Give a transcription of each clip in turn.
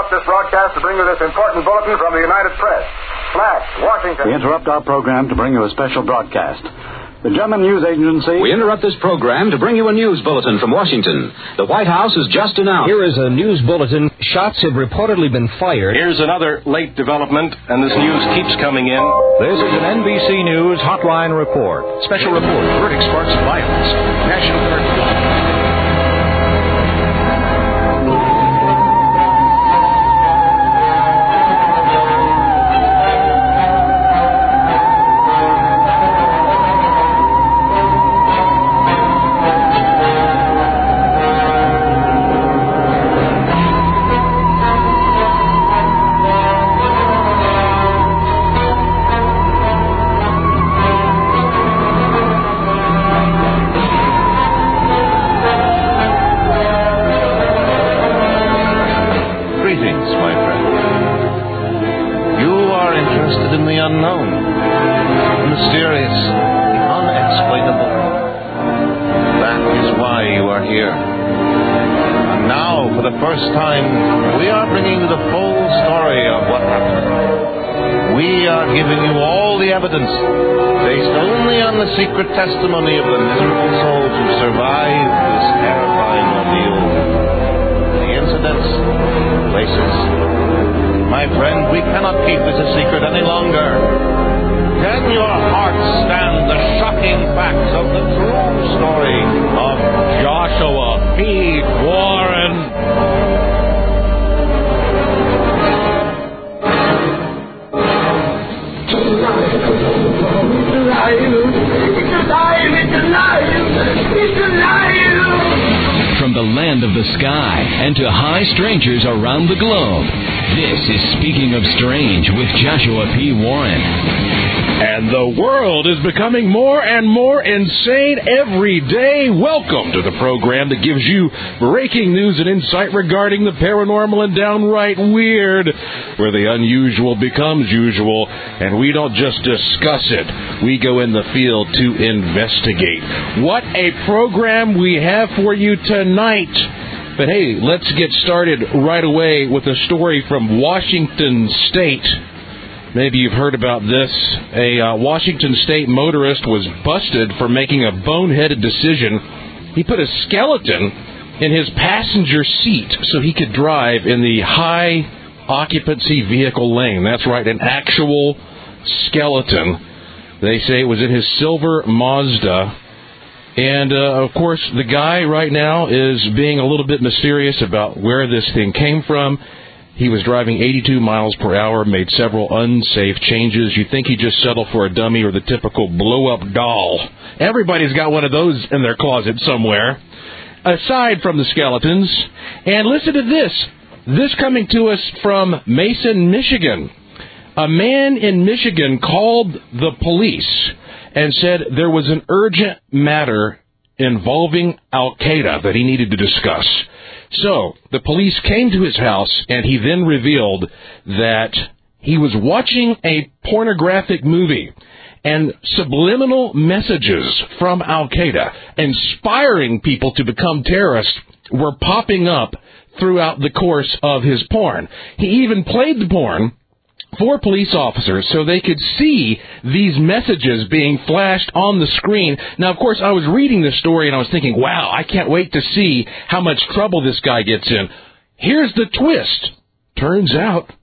interrupt this broadcast to bring you this important bulletin from the United Press. Flash, Washington. We interrupt our program to bring you a special broadcast. The German news agency... We interrupt this program to bring you a news bulletin from Washington. The White House has just announced... Here is a news bulletin. Shots have reportedly been fired. Here's another late development, and this news keeps coming in. This is an NBC News Hotline Report. Special report. Verdict sparks violence. National Guard... secret testimony of the miserable souls who survived this terrifying ordeal. The incidents, places. My friend, we cannot keep this a secret any longer. Can your heart stand the shocking facts of the true story of Joshua P. Warren? From the land of the sky and to high strangers around the globe, this is Speaking of Strange with Joshua P. Warren. And the world is becoming more and more insane every day. Welcome to the program that gives you breaking news and insight regarding the paranormal and downright weird, where the unusual becomes usual, and we don't just discuss it. We go in the field to investigate. What a program we have for you tonight. But hey, let's get started right away with a story from Washington State. Maybe you've heard about this. A Washington State motorist was busted for making a boneheaded decision. He put a skeleton in his passenger seat so he could drive in the high occupancy vehicle lane. That's right, an actual skeleton. They say it was in his silver Mazda. And, of course, the guy right now is being a little bit mysterious about where this thing came from. He was driving 82 miles per hour, made several unsafe changes. You'd think he'd just settle for a dummy or the typical blow-up doll. Everybody's got one of those in their closet somewhere, aside from the skeletons. And listen to this. This coming to us from Mason, Michigan. A man in Michigan called the police and said there was an urgent matter involving Al-Qaeda that he needed to discuss. So, the police came to his house, and he then revealed that he was watching a pornographic movie, and subliminal messages from Al-Qaeda, inspiring people to become terrorists, were popping up throughout the course of his porn. He even played the porn for police officers so they could see these messages being flashed on the screen. Now, of course, I was reading this story and I was thinking, wow, I can't wait to see how much trouble this guy gets in. Here's the twist. Turns out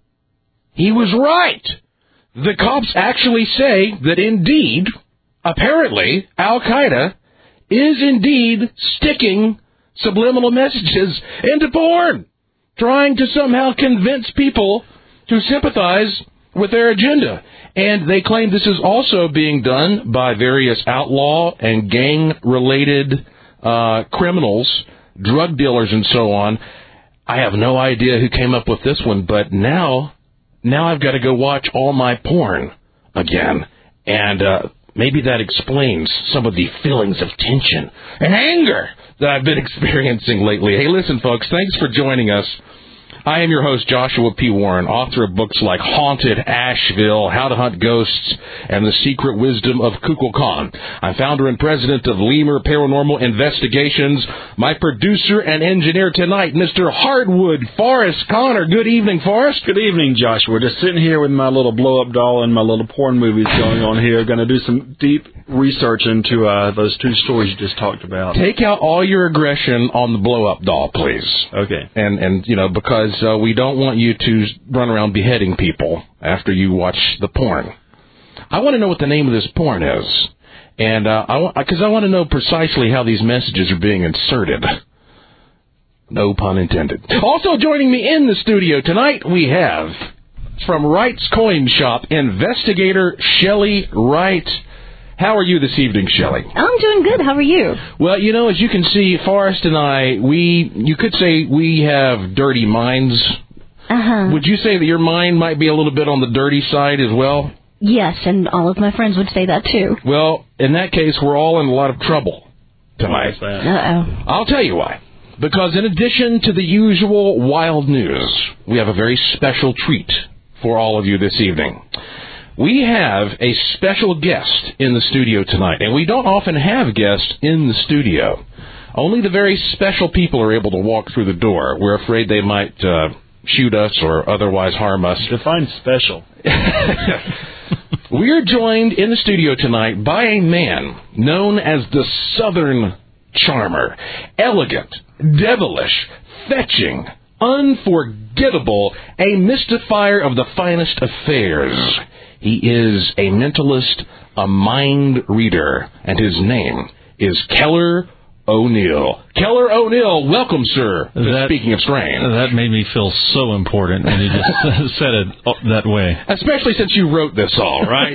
he was right. The cops actually say that indeed, apparently, Al-Qaeda is indeed sticking subliminal messages into porn, trying to somehow convince people to sympathize with their agenda. And they claim this is also being done by various outlaw and gang-related criminals, drug dealers, and so on. I have no idea who came up with this one, but now I've got to go watch all my porn again. And maybe that explains some of the feelings of tension and anger that I've been experiencing lately. Hey, listen, folks, thanks for joining us. I am your host, Joshua P. Warren, author of books like Haunted Asheville, How to Hunt Ghosts, and The Secret Wisdom of Kukulkan. I'm founder and president of Lemur Paranormal Investigations. My producer and engineer tonight, Mr. Hardwood Forrest Connor. Good evening, Forrest. Good evening, Joshua. Just sitting here with my little blow-up doll and my little porn movies going on here. Going to do some deep research into those two stories you just talked about. Take out all your aggression on the blow-up doll, please. Okay. And because we don't want you to run around beheading people after you watch the porn. I want to know what the name of this porn is. And because I want to know precisely how these messages are being inserted. No pun intended. Also joining me in the studio tonight, we have, from Wright's Coin Shop, investigator Shelley Wright. How are you this evening, Shelley? I'm doing good. How are you? Well, as you can see, Forrest and I, you could say we have dirty minds. Uh-huh. Would you say that your mind might be a little bit on the dirty side as well? Yes, and all of my friends would say that too. Well, in that case, we're all in a lot of trouble tonight. Uh-oh. I'll tell you why. Because in addition to the usual wild news, we have a very special treat for all of you this evening. We have a special guest in the studio tonight, and we don't often have guests in the studio. Only the very special people are able to walk through the door. We're afraid they might shoot us or otherwise harm us. Define special. We're joined in the studio tonight by a man known as the Southern Charmer. Elegant, devilish, fetching, unforgettable, a mystifier of the finest affairs. He is a mentalist, a mind reader, and his name is Keller O'Neill. Keller O'Neill, welcome, sir, to Speaking of Strange. That made me feel so important when you just said it that way. Especially since you wrote this all, right?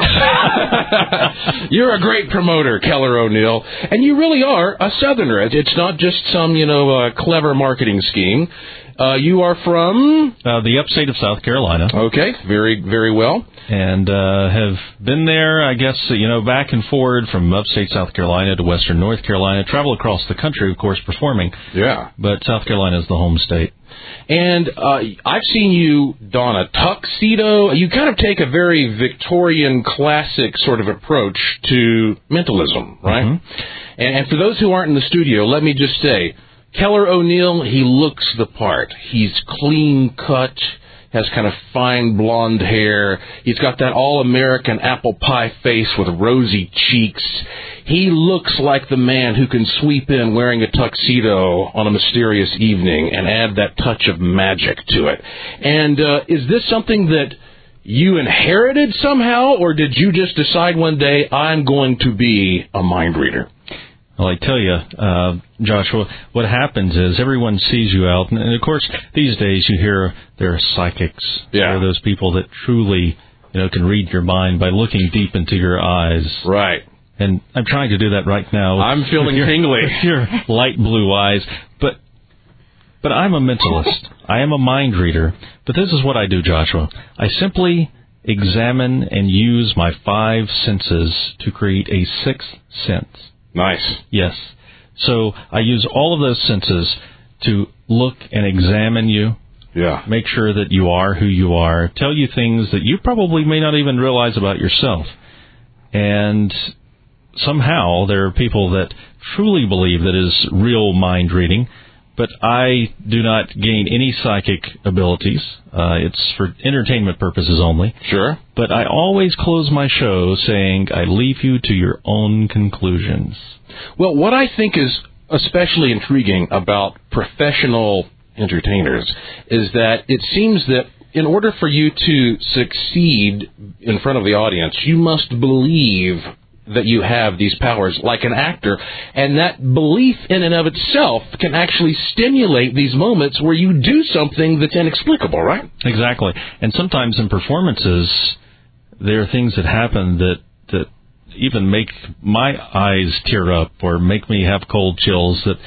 You're a great promoter, Keller O'Neill, and you really are a Southerner. It's not just some, clever marketing scheme. You are from? The upstate of South Carolina. Okay, very, very well. And have been there, I guess, back and forward from upstate South Carolina to western North Carolina. Travel across the country, of course, performing. Yeah. But South Carolina is the home state. And I've seen you don a tuxedo. You kind of take a very Victorian classic sort of approach to mentalism, right? Mm-hmm. And for those who aren't in the studio, let me just say, Keller O'Neill, he looks the part. He's clean cut, has kind of fine blonde hair. He's got that all-American apple pie face with rosy cheeks. He looks like the man who can sweep in wearing a tuxedo on a mysterious evening and add that touch of magic to it. And is this something that you inherited somehow, or did you just decide one day, I'm going to be a mind reader? Well, I tell you, Joshua, what happens is everyone sees you out, and of course, these days you hear there are psychics. Yeah. There are those people that truly, can read your mind by looking deep into your eyes. Right. And I'm trying to do that right now. I'm feeling tingly. With your light blue eyes. But I'm a mentalist. I am a mind reader. But this is what I do, Joshua. I simply examine and use my 5 senses to create a 6th sense. Nice. Yes. So I use all of those senses to look and examine you. Yeah. Make sure that you are who you are. Tell you things that you probably may not even realize about yourself. And somehow there are people that truly believe that is real mind reading. But I do not gain any psychic abilities. It's for entertainment purposes only. Sure. But I always close my show saying, I leave you to your own conclusions. Well, what I think is especially intriguing about professional entertainers is that it seems that in order for you to succeed in front of the audience, you must believe that you have these powers like an actor, and that belief in and of itself can actually stimulate these moments where you do something that's inexplicable, right? Exactly. And sometimes in performances, there are things that happen that even make my eyes tear up or make me have cold chills that,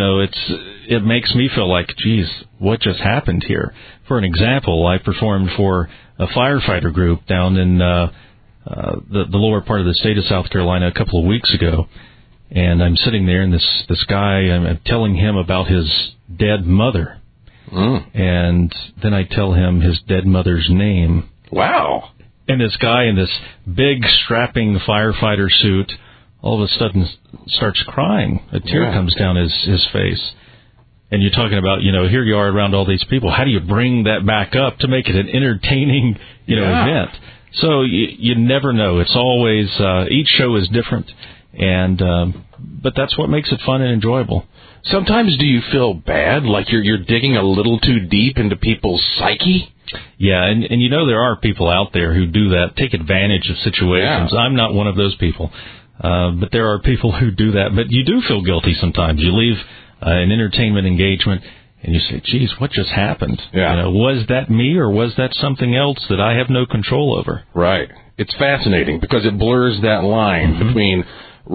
it makes me feel like, geez, what just happened here? For an example, I performed for a firefighter group down in the lower part of the state of South Carolina a couple of weeks ago, and I'm sitting there, and this guy, I'm telling him about his dead mother, And then I tell him his dead mother's name. Wow. And this guy in this big, strapping firefighter suit all of a sudden starts crying. A tear comes down his face. And you're talking about, here you are around all these people. How do you bring that back up to make it an entertaining, event? So you never know. It's always, each show is different. And, but that's what makes it fun and enjoyable. Sometimes do you feel bad, like you're digging a little too deep into people's psyche? Yeah, and there are people out there who do that, take advantage of situations. Yeah. I'm not one of those people. But there are people who do that. But you do feel guilty sometimes. You leave an entertainment engagement and you say, geez, what just happened? Yeah. Was that me or was that something else that I have no control over? Right. It's fascinating because it blurs that line between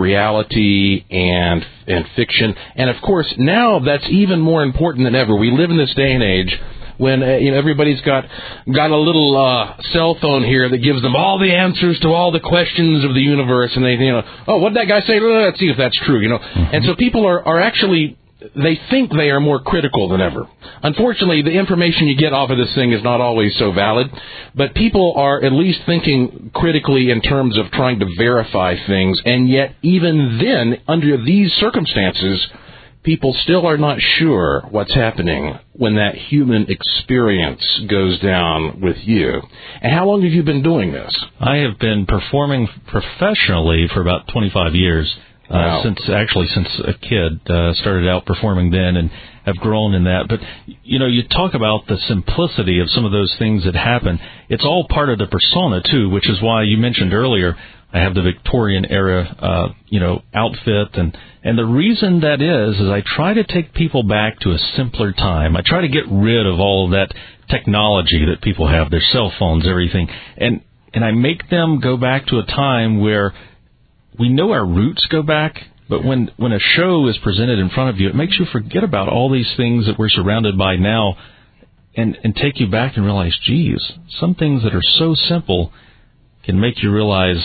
reality and fiction. And, of course, now that's even more important than ever. We live in this day and age when everybody's got a little cell phone here that gives them all the answers to all the questions of the universe, and they what did that guy say? Let's see if that's true. And so people are actually, they think they are more critical than ever. Unfortunately, the information you get off of this thing is not always so valid, but people are at least thinking critically in terms of trying to verify things, and yet even then, under these circumstances, people still are not sure what's happening when that human experience goes down with you. And how long have you been doing this? I have been performing professionally for about 25 years. Wow. Since a kid. Started out performing then and have grown in that. But, you talk about the simplicity of some of those things that happen. It's all part of the persona, too, which is why you mentioned earlier I have the Victorian era, outfit. And the reason that is I try to take people back to a simpler time. I try to get rid of all of that technology that people have, their cell phones, everything. And I make them go back to a time where we know our roots go back, but when a show is presented in front of you, it makes you forget about all these things that we're surrounded by now and take you back and realize, geez, some things that are so simple can make you realize,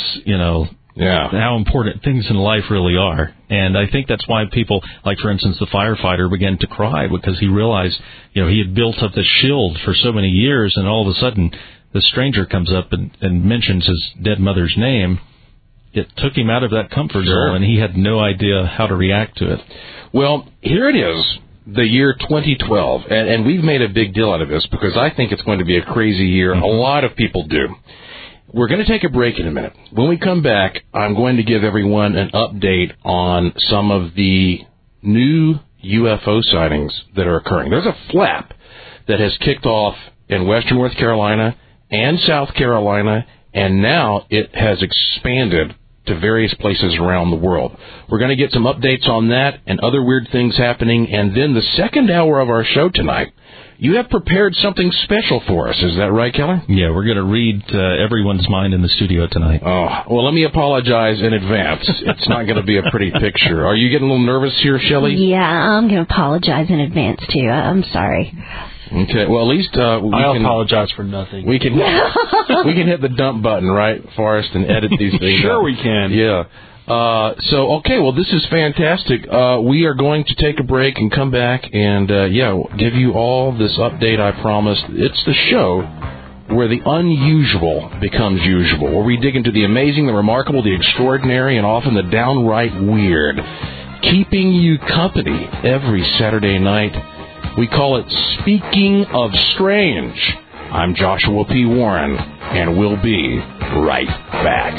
how important things in life really are. And I think that's why people, like, for instance, the firefighter began to cry because he realized, he had built up this shield for so many years, and all of a sudden the stranger comes up and mentions his dead mother's name. It took him out of that comfort zone, and he had no idea how to react to it. Well, here it is, the year 2012, and we've made a big deal out of this because I think it's going to be a crazy year. A lot of people do. We're going to take a break in a minute. When we come back, I'm going to give everyone an update on some of the new UFO sightings that are occurring. There's a flap that has kicked off in western North Carolina and South Carolina, and now it has expanded to various places around the world. We're going to get some updates on that and other weird things happening. And then the second hour of our show tonight, you have prepared something special for us. Is that right, Keller? Yeah, we're going to read everyone's mind in the studio tonight. Oh, well, let me apologize in advance. It's not going to be a pretty picture. Are you getting a little nervous here, Shelley? Yeah, I'm going to apologize in advance, too. I'm sorry. Okay, well, at least I'll apologize for nothing. We can hit the dump button, right, Forrest, and edit these things. Sure, we can. Yeah. Okay, well, this is fantastic. We are going to take a break and come back and, give you all this update I promised. It's the show where the unusual becomes usual, where we dig into the amazing, the remarkable, the extraordinary, and often the downright weird, keeping you company every Saturday night. We call it Speaking of Strange. I'm Joshua P. Warren, and we'll be right back.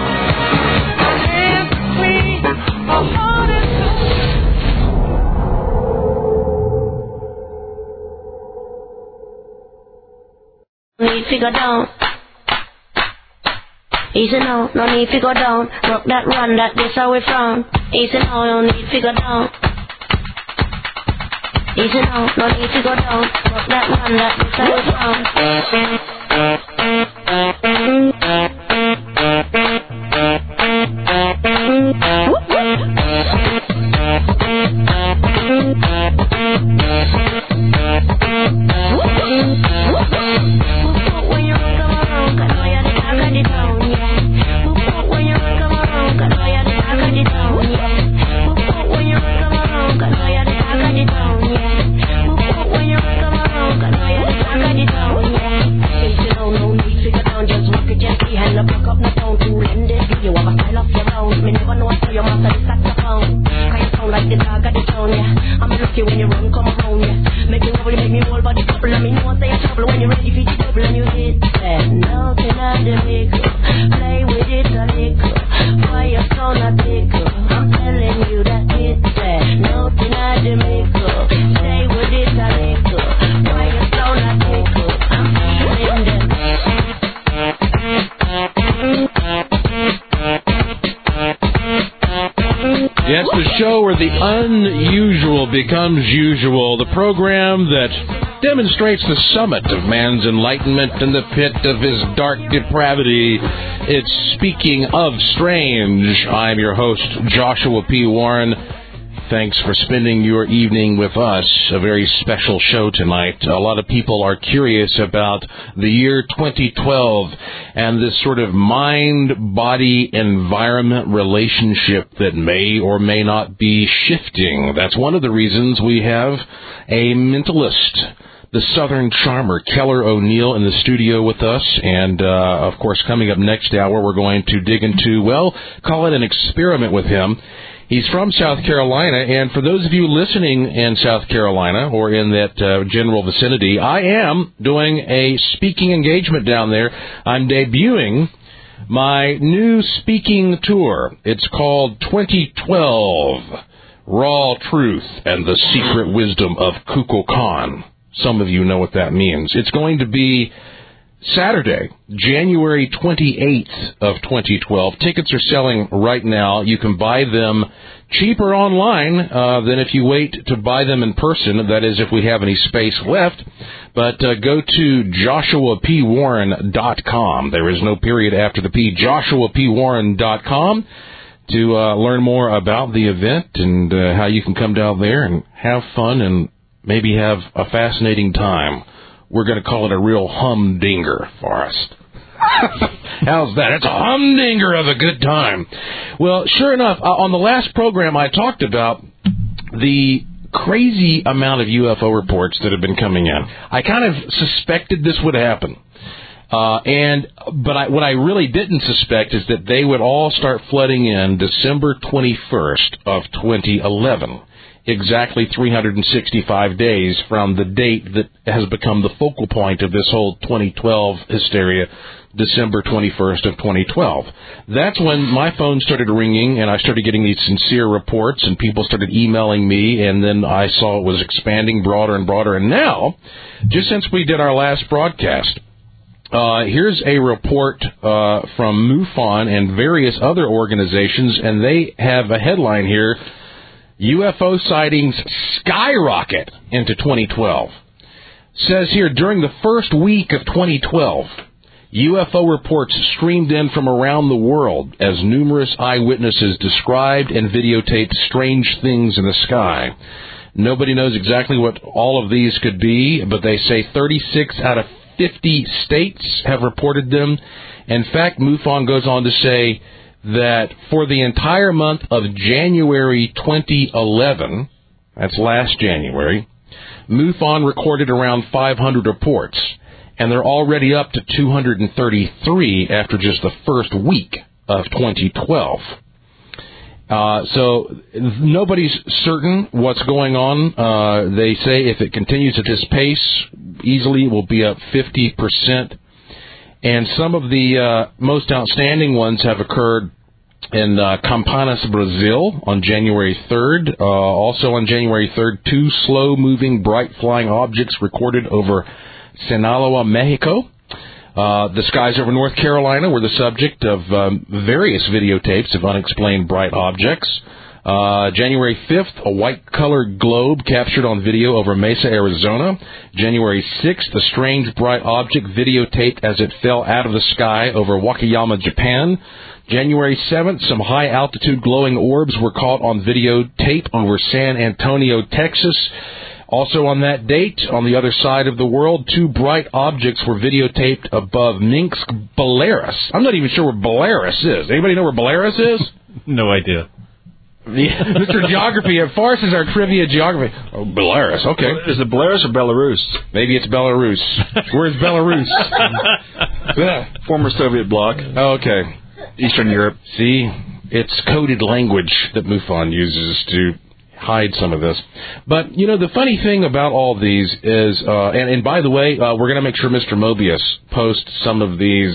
Need to go down. Easy now, no need to go down. Rock that run, that this how we from. Easy now, no need to go down. Easy now, no need to go down. Rock that run, that this how we from. When you come around, got it down, yeah. Ain't you know, no need to go down, just walk it gently, hand up, pick up the phone to lend it. You have a style of your own, me never know how your master is saxophone. Kind of sound like the dog of the town, yeah. I'm lucky when you run, come around, yeah. Make me wobble, make me whole body couple, and me know say you're trouble when you're ready for the double and you hit that. Nothing at the mickle, play with it a little. Why you so not tickle? I'm telling you that it's that. Nothing at the mickle, play with it a little. Why you so not tickle? I'm feeling that. Yes, the show where the unusual becomes usual. The program that demonstrates the summit of man's enlightenment and the pit of his dark depravity. It's Speaking of Strange. I'm your host, Joshua P. Warren. Thanks for spending your evening with us. A very special show tonight. A lot of people are curious about the year 2012 and this sort of mind-body environment relationship that may or may not be shifting. That's one of the reasons we have a mentalist, the Southern charmer, Keller O'Neill, in the studio with us. And, of course, coming up next hour, we're going to dig into, well, call it an experiment with him. He's from South Carolina, and for those of you listening in South Carolina or in that general vicinity, I am doing a speaking engagement down there. I'm debuting my new speaking tour. It's called 2012, Raw Truth and the Secret Wisdom of Kukulkan. Some of you know what that means. It's going to be Saturday, January 28th of 2012. Tickets are selling right now. You can buy them cheaper online than if you wait to buy them in person. That is, if we have any space left. But go to joshuapwarren.com. There is no period after the P. joshuapwarren.com to learn more about the event and how you can come down there and have fun and maybe have a fascinating time. We're going to call it a real humdinger for us. How's that? It's a humdinger of a good time. Well, sure enough, on the last program I talked about the crazy amount of UFO reports that have been coming in. I kind of suspected this would happen. But what I really didn't suspect is that they would all start flooding in December 21st of 2011. Exactly 365 days from the date that has become the focal point of this whole 2012 hysteria, December 21st of 2012. That's when my phone started ringing, and I started getting these sincere reports, and people started emailing me, and then I saw it was expanding broader and broader. And now, just since we did our last broadcast, here's a report from MUFON and various other organizations, and they have a headline here: UFO sightings skyrocket into 2012. Says here, during the first week of 2012, UFO reports streamed in from around the world as numerous eyewitnesses described and videotaped strange things in the sky. Nobody knows exactly what all of these could be, but they say 36 out of 50 states have reported them. In fact, MUFON goes on to say that for the entire month of January 2011, that's last January, MUFON recorded around 500 reports, and they're already up to 233 after just the first week of 2012. So nobody's certain what's going on. They say if it continues at this pace, easily it will be up 50%. And some of the most outstanding ones have occurred in Campinas, Brazil, on January 3rd. Also on January 3rd, 2 slow-moving, bright-flying objects recorded over Sinaloa, Mexico. The skies over North Carolina were the subject of various videotapes of unexplained bright objects. January 5th, a white-colored globe captured on video over Mesa, Arizona. January 6th, a strange bright object videotaped as it fell out of the sky over Wakayama, Japan. January 7th, some high-altitude glowing orbs were caught on videotape over San Antonio, Texas. Also on that date, on the other side of the world, 2 bright objects were videotaped above Minsk, Belarus. I'm not even sure where Belarus is. Anybody know where Belarus is? No idea. Mr. Geography. Fars is our trivia geography. Oh, Belarus. Okay. Is it Belarus or Belarus? Maybe it's Belarus. Where's Belarus? Former Soviet bloc. Okay. Eastern Europe. See, it's coded language that MUFON uses to hide some of this. But, you know, the funny thing about all these is, and by the way, we're going to make sure Mr. Mobius posts some of these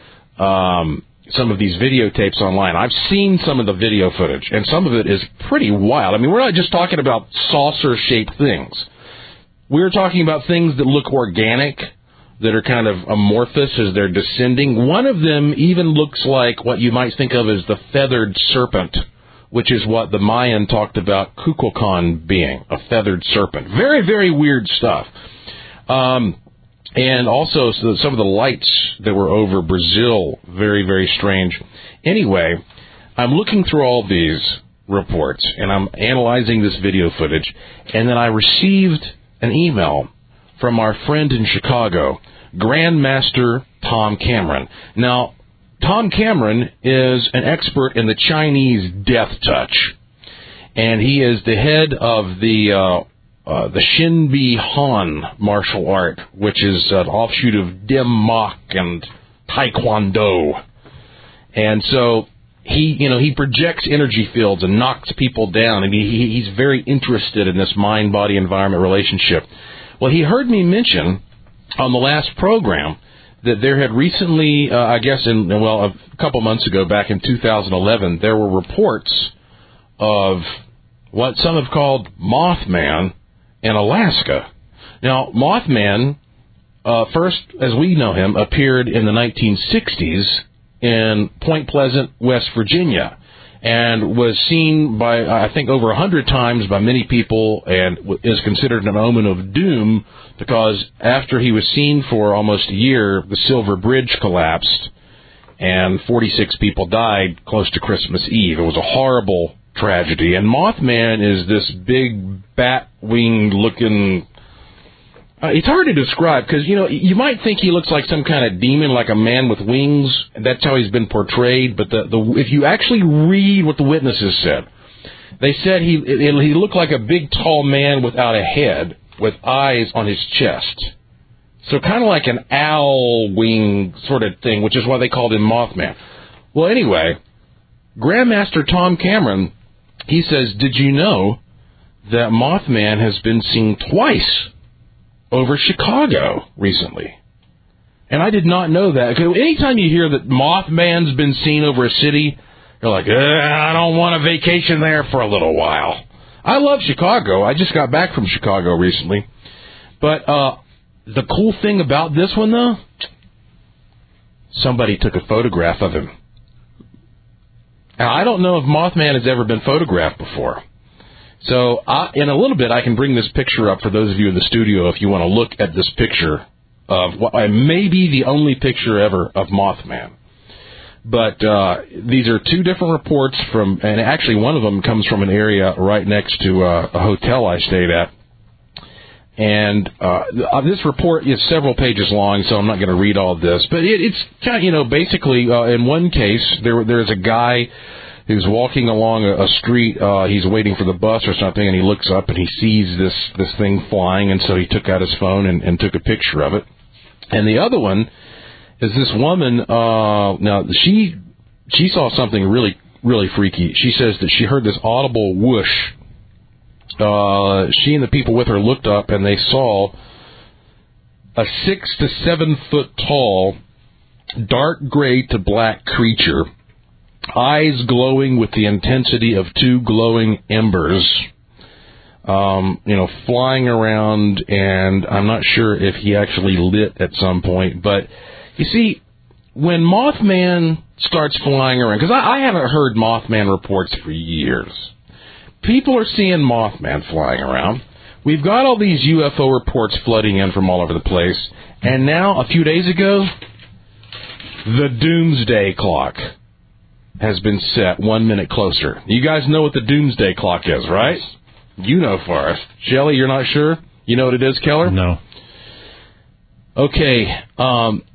videotapes online. I've seen some of the video footage, and some of it is pretty wild. I mean, we're not just talking about saucer-shaped things. We're talking about things that look organic, that are kind of amorphous as they're descending. One of them even looks like what you might think of as the feathered serpent, which is what the Mayan talked about Kukulkan being, a feathered serpent. Very, very weird stuff. And also some of the lights that were over Brazil, very, very strange. Anyway, I'm looking through all these reports, and I'm analyzing this video footage, and then I received an email from our friend in Chicago, Grandmaster Tom Cameron. Now, Tom Cameron is an expert in the Chinese death touch, and he is the head of the Shinbi Han martial art, which is an offshoot of Dim Mak and Taekwondo. And so he projects energy fields and knocks people down, and he's very interested in this mind-body-environment relationship. Well, he heard me mention on the last program that there had recently, a couple months ago, back in 2011, there were reports of what some have called Mothman in Alaska. Now, Mothman, first, as we know him, appeared in the 1960s in Point Pleasant, West Virginia, and was seen by, I think, over 100 times by many people, and is considered an omen of doom, because after he was seen for almost a year, the Silver Bridge collapsed, and 46 people died close to Christmas Eve. It was a horrible tragedy. And Mothman is this big bat-winged looking... it's hard to describe, because, you might think he looks like some kind of demon, like a man with wings. That's how he's been portrayed. But if you actually read what the witnesses said, they said he looked like a big, tall man without a head, with eyes on his chest. So kind of like an owl wing sort of thing, which is why they called him Mothman. Well, anyway, Grandmaster Tom Cameron, he says, did you know that Mothman has been seen twice over Chicago recently? And I did not know that. Because anytime you hear that Mothman's been seen over a city, you're like, I don't want a vacation there for a little while. I love Chicago. I just got back from Chicago recently. But the cool thing about this one, though, somebody took a photograph of him. Now, I don't know if Mothman has ever been photographed before. So, in a little bit, I can bring this picture up for those of you in the studio if you want to look at this picture of what may be the only picture ever of Mothman. But these are two different reports from, and actually one of them comes from an area right next to a hotel I stayed at. And this report is several pages long, so I'm not going to read all of this. But it's kind of, basically, in one case, there's a guy who's walking along a street. He's waiting for the bus or something, and he looks up and he sees this thing flying, and so he took out his phone and took a picture of it. And the other one is this woman. Now she saw something really, really freaky. She says that she heard this audible whoosh. She and the people with her looked up, and they saw a 6 to 7 foot tall, dark gray to black creature, eyes glowing with the intensity of two glowing embers, flying around, and I'm not sure if he actually lit at some point. But, you see, when Mothman starts flying around, because I haven't heard Mothman reports for years. People are seeing Mothman flying around. We've got all these UFO reports flooding in from all over the place. And now, a few days ago, the doomsday clock has been set 1 minute closer. You guys know what the doomsday clock is, right? You know, Forrest. Shelley, you're not sure? You know what it is, Keller? No. Okay.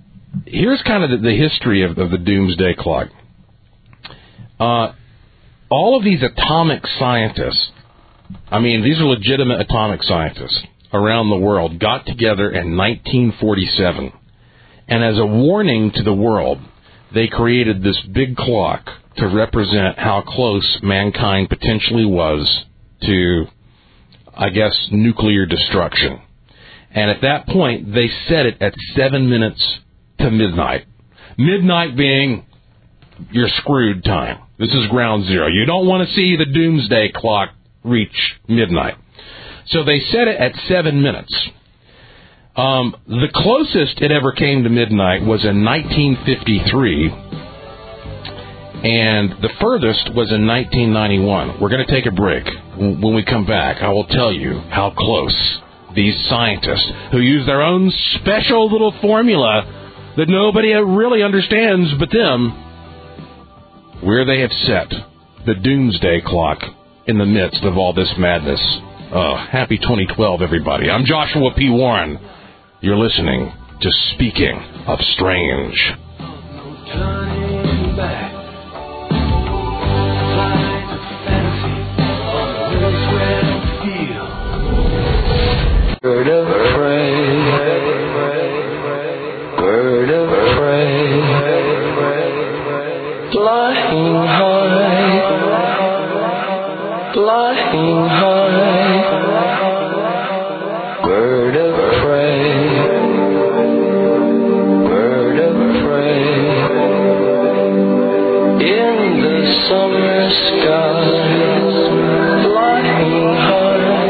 Here's kind of the history of the doomsday clock. all of these atomic scientists, I mean, these are legitimate atomic scientists around the world, got together in 1947. And as a warning to the world, they created this big clock to represent how close mankind potentially was to, I guess, nuclear destruction. And at that point, they set it at 7 minutes to midnight. Midnight being your screwed time. This is ground zero. You don't want to see the doomsday clock reach midnight. So they set it at 7 minutes. The closest it ever came to midnight was in 1953, and the furthest was in 1991. We're going to take a break. When we come back, I will tell you how close these scientists, who use their own special little formula that nobody really understands but them, where they have set the doomsday clock in the midst of all this madness. Happy 2012, everybody. I'm Joshua P. Warren. You're listening to Speaking of Strange. Turning back. Bird of prey, bird of prey, flying high, flying high, bird of prey, bird of prey, in the summer skies, flying high.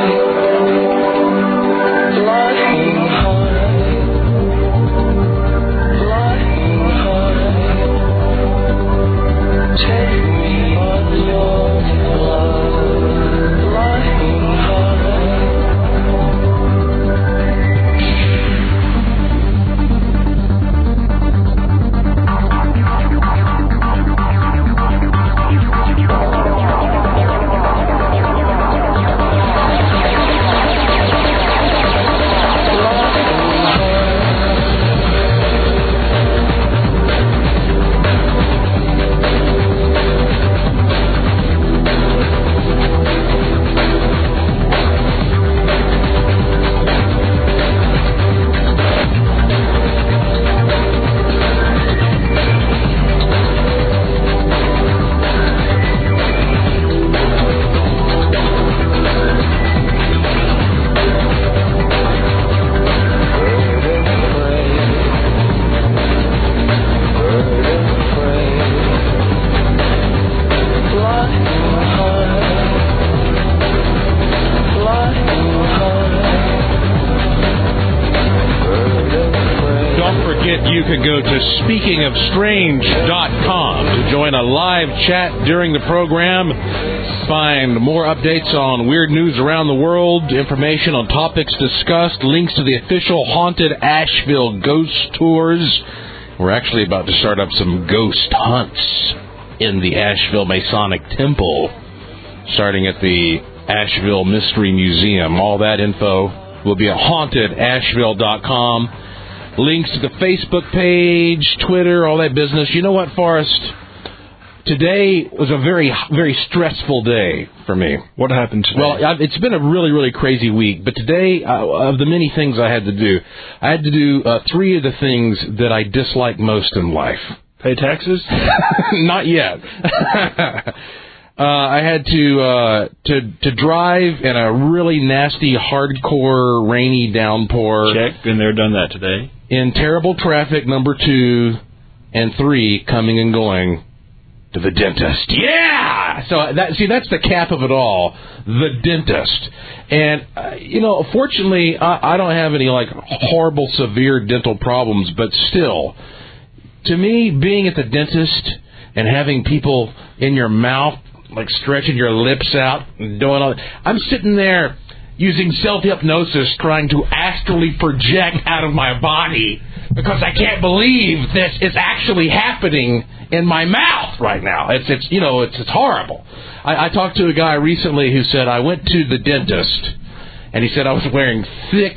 SpeakingofStrange.com to join a live chat during the program. Find more updates on weird news around the world, information on topics discussed, links to the official Haunted Asheville Ghost Tours. We're actually about to start up some ghost hunts in the Asheville Masonic Temple, starting at the Asheville Mystery Museum. All that info will be at hauntedasheville.com. Links to the Facebook page, Twitter, all that business. You know what, Forrest? Today was a very, very stressful day for me. What happened today? Well, it's been a really, really crazy week. But today, of the many things I had to do 3 of the things that I dislike most in life. Pay taxes? Not yet. I had to drive in a really nasty, hardcore, rainy downpour. Check, been there, done that today. In terrible traffic, number 2 and 3, coming and going to the dentist. Yeah! So that's the cap of it all, the dentist. And fortunately, I don't have any horrible, severe dental problems, but still, to me, being at the dentist and having people in your mouth, stretching your lips out and doing all that. I'm sitting there using self-hypnosis trying to astrally project out of my body because I can't believe this is actually happening in my mouth right now. It's horrible. I talked to a guy recently who said, I went to the dentist, and he said I was wearing thick,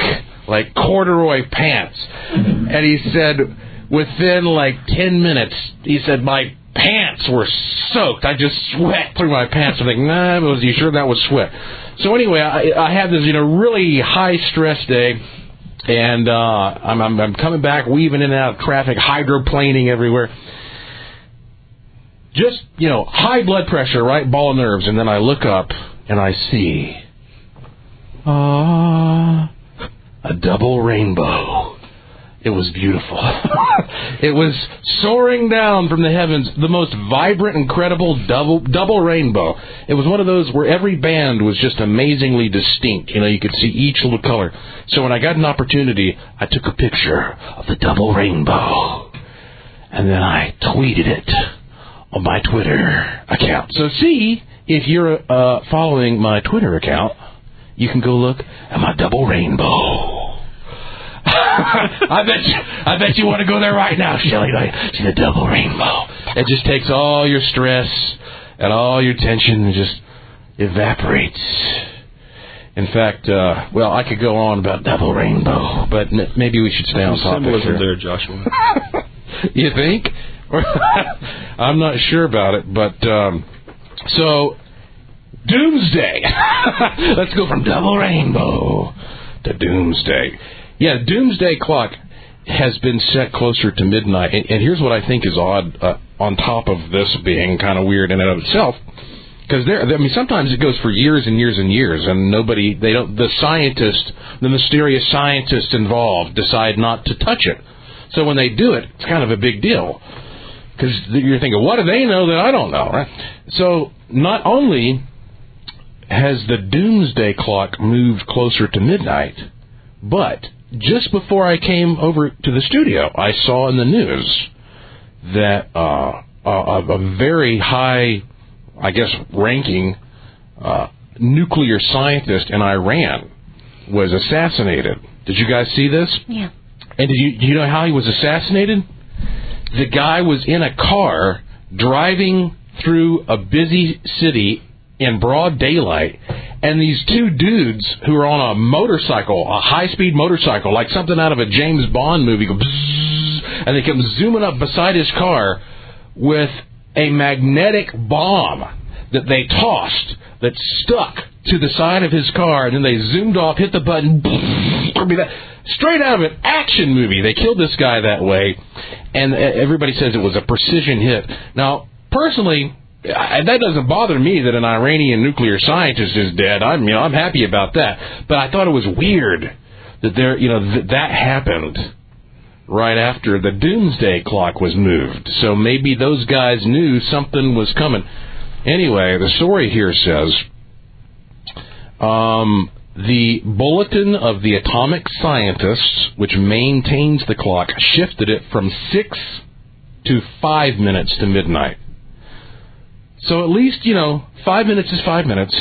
corduroy pants. And he said, within 10 minutes, he said, my pants were soaked. I just sweat through my pants. I'm like, nah, was you sure that was sweat? So anyway, I had this, really high stress day, and I'm coming back, weaving in and out of traffic, hydroplaning everywhere. Just, high blood pressure, right? Ball of nerves. And then I look up and I see, a double rainbow. It was beautiful. It was soaring down from the heavens, the most vibrant, incredible double rainbow. It was one of those where every band was just amazingly distinct. You could see each little color. So when I got an opportunity, I took a picture of the double rainbow. And then I tweeted it on my Twitter account. So see, if you're following my Twitter account, you can go look at my double rainbow. I bet you want to go there right now, Shelley. See the double rainbow. It just takes all your stress and all your tension and just evaporates. In fact, I could go on about double rainbow, but maybe we should stay on topic. Symbolism there, Joshua. You think? I'm not sure about it, but so doomsday. Let's go from double rainbow to doomsday. Yeah, doomsday clock has been set closer to midnight, and here's what I think is odd, on top of this being kind of weird in and of itself, because sometimes it goes for years and years and years, and the mysterious scientists involved decide not to touch it. So when they do it, it's kind of a big deal, because you're thinking, what do they know that I don't know, right? So not only has the doomsday clock moved closer to midnight, but just before I came over to the studio, I saw in the news that a very high, I guess, ranking nuclear scientist in Iran was assassinated. Did you guys see this? Yeah. And do you know how he was assassinated? The guy was in a car driving through a busy city in broad daylight, and these two dudes who were on a motorcycle, a high-speed motorcycle, like something out of a James Bond movie, go bzzz, and they come zooming up beside his car with a magnetic bomb that they tossed that stuck to the side of his car, and then they zoomed off, hit the button, straight out of an action movie. They killed this guy that way, and everybody says it was a precision hit. Now, personally, that doesn't bother me that an Iranian nuclear scientist is dead. I'm happy about that. But I thought it was weird that that happened right after the doomsday clock was moved. So maybe those guys knew something was coming. Anyway, the story here says, the Bulletin of the Atomic Scientists, which maintains the clock, shifted it from 6 to 5 minutes to midnight. So at least, 5 minutes is 5 minutes.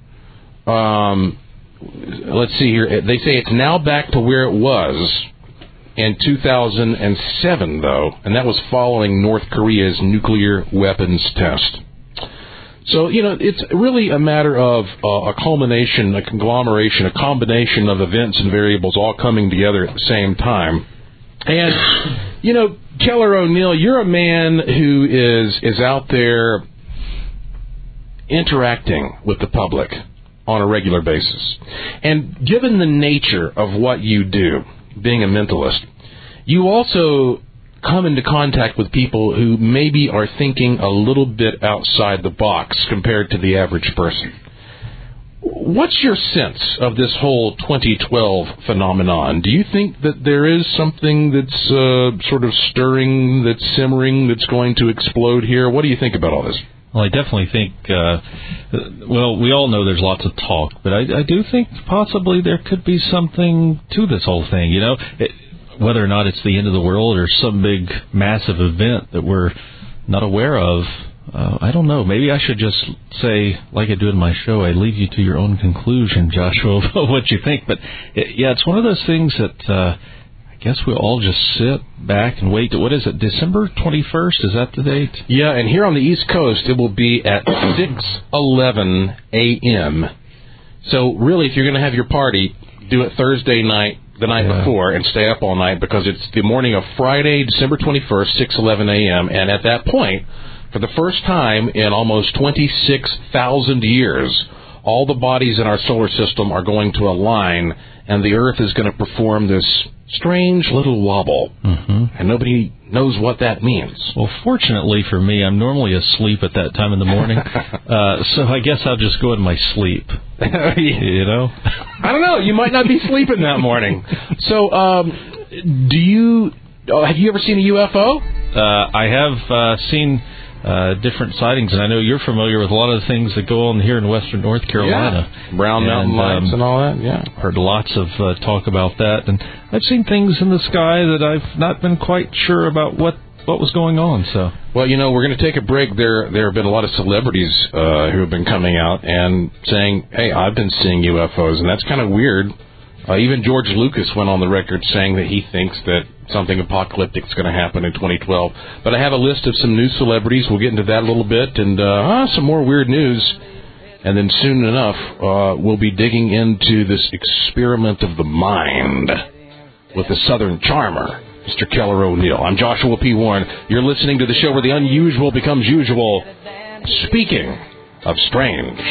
Let's see here. They say it's now back to where it was in 2007, though, and that was following North Korea's nuclear weapons test. So, it's really a matter of a culmination, a conglomeration, a combination of events and variables all coming together at the same time. And, Keller O'Neill, you're a man who is out there interacting with the public on a regular basis. And given the nature of what you do, being a mentalist, you also come into contact with people who maybe are thinking a little bit outside the box compared to the average person. What's your sense of this whole 2012 phenomenon? Do you think that there is something that's sort of stirring, that's simmering, that's going to explode here? What do you think about all this? Well, I definitely think, we all know there's lots of talk, but I do think possibly there could be something to this whole thing, whether or not it's the end of the world or some big, massive event that we're not aware of. I don't know. Maybe I should just say, like I do in my show, I leave you to your own conclusion, Joshua, about what you think. But, it's one of those things that I guess we'll all just sit back and wait. What is it, December 21st? Is that the date? Yeah, and here on the East Coast, it will be at 6:11 a.m. So, really, if you're going to have your party, do it Thursday night, the night before, and stay up all night, because it's the morning of Friday, December 21st, 6:11 a.m., and at that point, For the first time in almost 26,000 years, all the bodies in our solar system are going to align, and the Earth is going to perform this strange little wobble. And nobody knows what that means. Well, fortunately for me, I'm normally asleep at that time in the morning, so I guess I'll just go in my sleep. You know? I don't know. You might not be sleeping that morning. So, have you ever seen a UFO? I have seen different sightings, and I know you're familiar with a lot of the things that go on here in western North Carolina. Yeah. Brown Mountain Lights and all that, yeah. Heard lots of talk about that, and I've seen things in the sky that I've not been quite sure about what was going on. So, well, you know, we're going to take a break. There have been a lot of celebrities who have been coming out and saying, hey, I've been seeing UFOs, and that's kind of weird. Even George Lucas went on the record saying that he thinks that something apocalyptic is going to happen in 2012. But I have a list of some new celebrities. We'll get into that a little bit, and some more weird news. And then soon enough, we'll be digging into this experiment of the mind with the Southern charmer, Mr. Keller O'Neill. I'm Joshua P. Warren. You're listening to the show where the unusual becomes usual. Speaking of strange.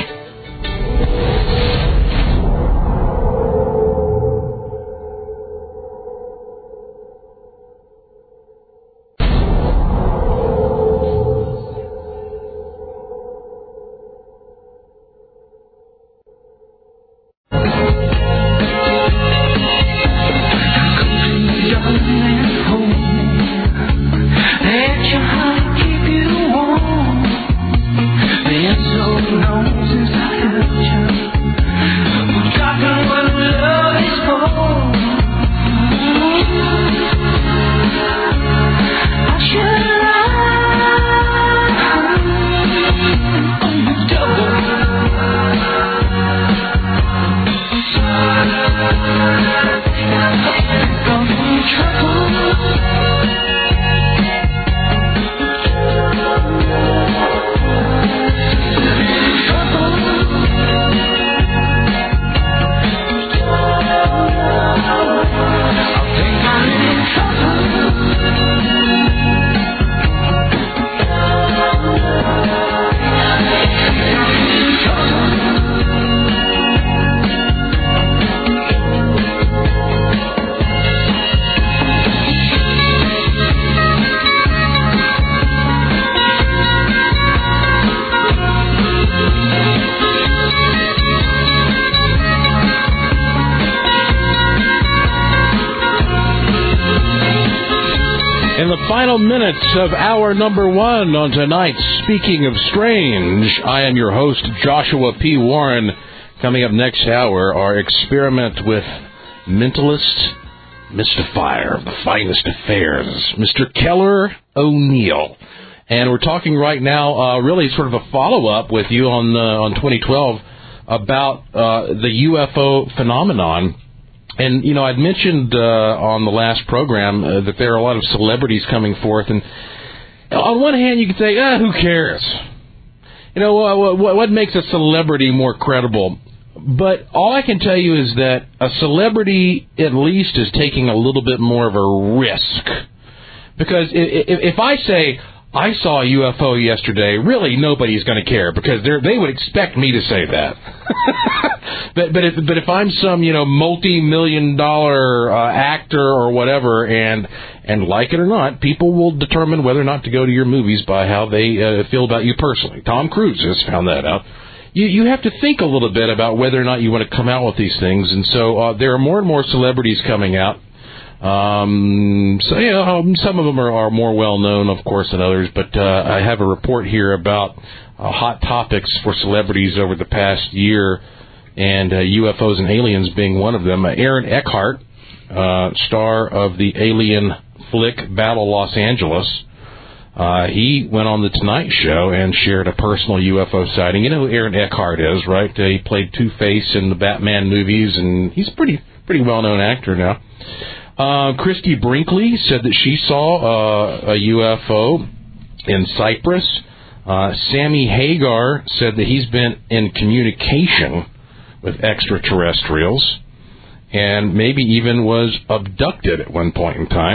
Final minutes of hour number one on tonight's Speaking of Strange. I am your host, Joshua P. Warren. Coming up next hour, our experiment with mentalist mystifier of the finest affairs, Mr. Keller O'Neill. And we're talking right now, really sort of a follow-up with you on 2012 about the UFO phenomenon. And, you know, I'd mentioned on the last program that there are a lot of celebrities coming forth. And on one hand, you could say, who cares? You know, what makes a celebrity more credible? But all I can tell you is that a celebrity at least is taking a little bit more of a risk. Because if I say, I saw a UFO yesterday, really nobody's going to care because they would expect me to say that. but if I'm some, you know, multi-million-dollar actor or whatever, and like it or not, people will determine whether or not to go to your movies by how they feel about you personally. Tom Cruise has found that out. You have to think a little bit about whether or not you want to come out with these things, and so there are more and more celebrities coming out. So, you know, some of them are more well-known, of course, than others, but I have a report here about hot topics for celebrities over the past year, and UFOs and aliens being one of them. Aaron Eckhart, star of the alien flick Battle Los Angeles, he went on The Tonight Show and shared a personal UFO sighting. You know who Aaron Eckhart is, right? He played Two-Face in the Batman movies, and he's a pretty well-known actor now. Christy Brinkley said that she saw a UFO in Cyprus. Sammy Hagar said that he's been in communication with extraterrestrials and maybe even was abducted at one point in time.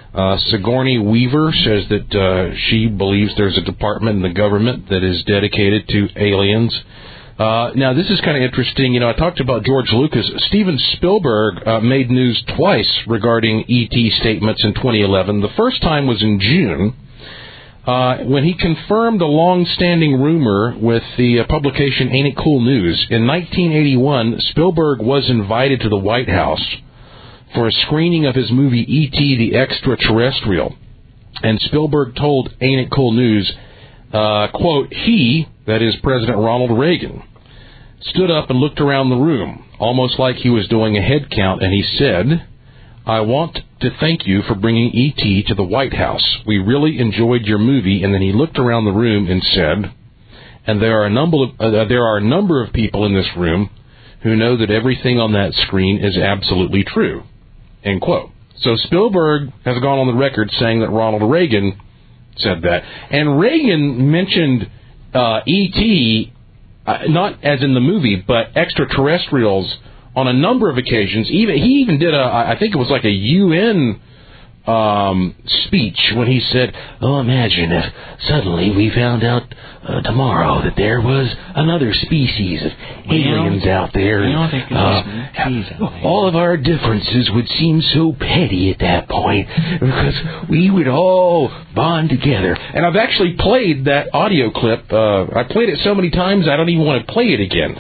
Sigourney Weaver says that she believes there's a department in the government that is dedicated to aliens. Now, this is kind of interesting. You know, I talked about George Lucas. Steven Spielberg made news twice regarding E.T. statements in 2011. The first time was in June, when he confirmed a long-standing rumor with the publication Ain't It Cool News. In 1981, Spielberg was invited to the White House for a screening of his movie E.T. the Extraterrestrial. And Spielberg told Ain't It Cool News, quote, he, that is President Ronald Reagan, stood up and looked around the room, almost like he was doing a head count, and he said, I want to thank you for bringing E.T. to the White House. We really enjoyed your movie. And then he looked around the room and said, and there are a number of people in this room who know that everything on that screen is absolutely true. End quote. So Spielberg has gone on the record saying that Ronald Reagan said that. And Reagan mentioned E.T., not as in the movie, but extraterrestrials on a number of occasions. He even did I think it was like a UN speech when he said, oh, imagine if suddenly we found out tomorrow that there was another species of aliens out there. All of our differences would seem so petty at that point because we would all bond together. And I've actually played that audio clip. I played it so many times I don't even want to play it again.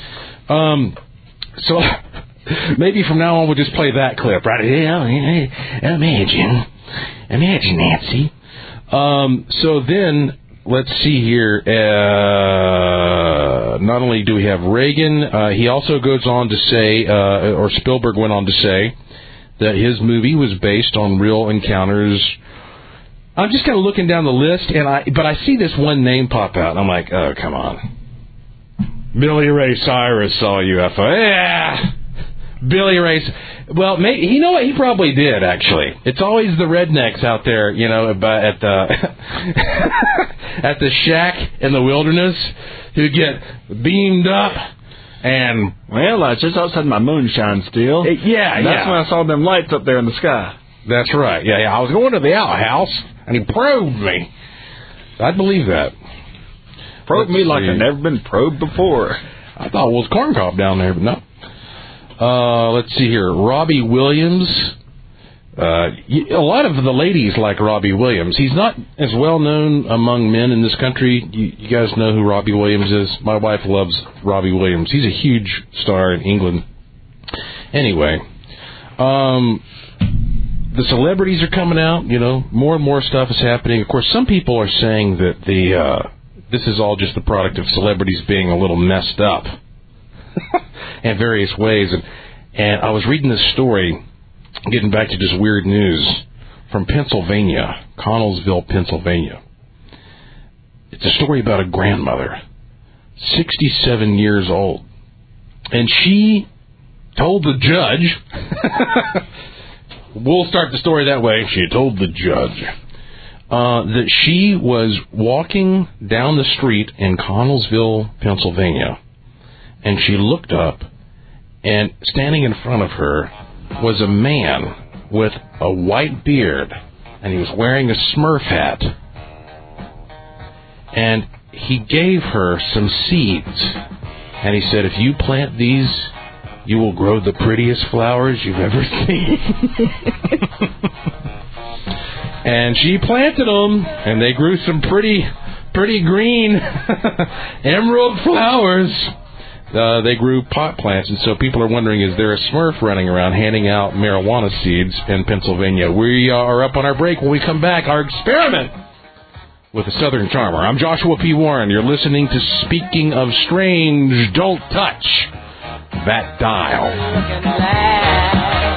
So maybe from now on we'll just play that clip, right? Yeah, imagine, Nancy. So then, let's see here. Not only do we have Reagan, he also goes on to say, or Spielberg went on to say, that his movie was based on real encounters. I'm just kind of looking down the list, but I see this one name pop out, and I'm like, oh, come on. Billy Ray Cyrus saw a UFO. Yeah, Billy Ray. Well, maybe, you know what? He probably did, actually. It's always the rednecks out there, you know, at the at the shack in the wilderness who get beamed up. And well, I was just outside my moonshine still. That's when I saw them lights up there in the sky. That's right. Yeah. I was going to the outhouse, and he probed me. I'd believe that. Probed me like I've never been probed before. I thought it was corn cob down there, but no. Let's see here. Robbie Williams. A lot of the ladies like Robbie Williams. He's not as well known among men in this country. You guys know who Robbie Williams is? My wife loves Robbie Williams. He's a huge star in England. Anyway, the celebrities are coming out. You know, more and more stuff is happening. Of course, some people are saying that this is all just the product of celebrities being a little messed up in various ways. And I was reading this story, getting back to just weird news, from Pennsylvania, Connellsville, Pennsylvania. It's a story about a grandmother, 67 years old. And she told the judge, we'll start the story that way, she told the judge that she was walking down the street in Connellsville, Pennsylvania, and she looked up, and standing in front of her was a man with a white beard, and he was wearing a Smurf hat. And he gave her some seeds, and he said, if you plant these, you will grow the prettiest flowers you've ever seen. And she planted them, and they grew some pretty green emerald flowers. They grew pot plants, and so people are wondering, is there a Smurf running around handing out marijuana seeds in Pennsylvania? We are up on our break. When we come back, our experiment with the Southern Charmer. I'm Joshua P. Warren. You're listening to Speaking of Strange. Don't touch that dial.